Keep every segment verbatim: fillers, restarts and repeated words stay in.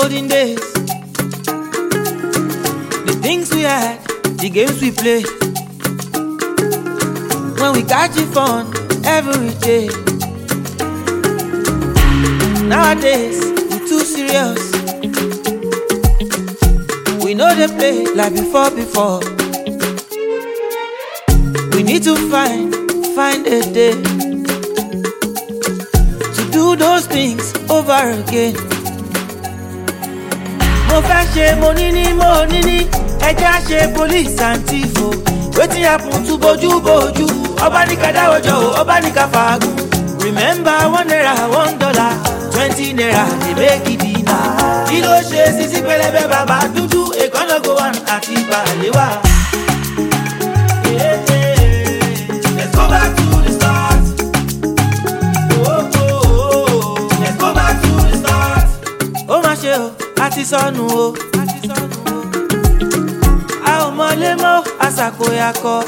olden days, the things we had, the games we play, when we got you fun every day. Nowadays, we too serious. We know they play like before, before. We need to find, find a day to do those things over again. Mo fẹ́ ṣe mo níní mo níní, ẹja ṣe police and thief o. Wetin happen to bojú bojú? Ọba ní ká dáwọ́jọ́ o, ọba ní ká fàágùn. Remember one naira, one dollar, twenty naira, dey make it dinner. Kí ló ṣe sisi pẹlẹbẹ bàbá dúdú, èkánná go one àti bàlẹ́wà. Let's go back to the start. Oh, oh, oh. Let's go back to the start. Ó mà ṣe o, a ti sọnù o. A ò mọlé mọ́, àṣàkóyakọ.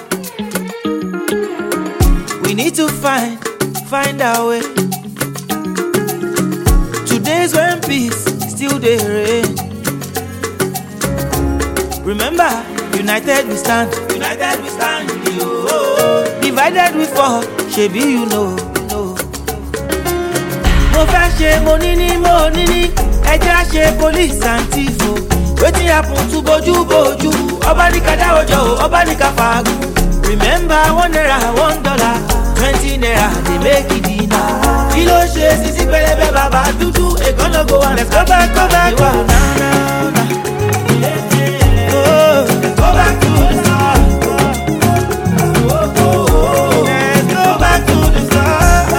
We need to find, find our way. Today's when peace still dey reign. Remember, united we stand, united we stand. Yo, divided we fall, shebi you know, you know. Mo fẹ́ ṣe mo níní mo níní, ẹja ṣe police and thief o. Wetin happen to bojú bojú? Ọba ní ká dáwọ́jọ́ o, ọba ní ká fàágùn. Remember one naira, one dollar, twenty naira, dey make it dinner. Kí ló ṣe sisi pẹlẹbẹ bàbá dúdú, èkánná go one. Let's go back, go back, go back. Oh, let's go back to the start. Oh, oh, oh. Let's go back to the start.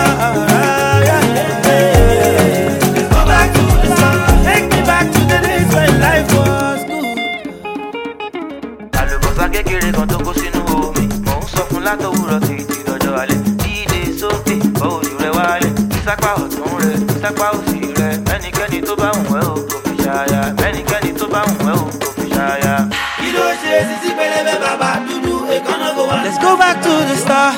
Let's go back to the start. Take me back to the days when life was good. Àlùbọ́sà kékeré kan tó kó sínú omi, mò ń sọ fún látòwúrọ̀ títí dọjọ́ alẹ́. Dídé sókè, bọ́ ojú rẹ̀ wálẹ̀. Ìsápá ọ̀tún rẹ̀, ìsápá òsì rẹ̀. Ẹnikẹ́ni tó bá wùn ẹ́ o kò fi ṣàyà. Ẹnikẹ́ni tó bá wùn ẹ́ o kò fi ṣàyà. Kí ló ṣe sisi pẹlẹbẹ bàbá dúdú, èkánná go one. Let's go back to the start.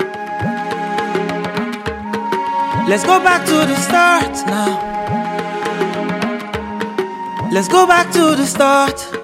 Let's go back to the start now. Let's go back to the start.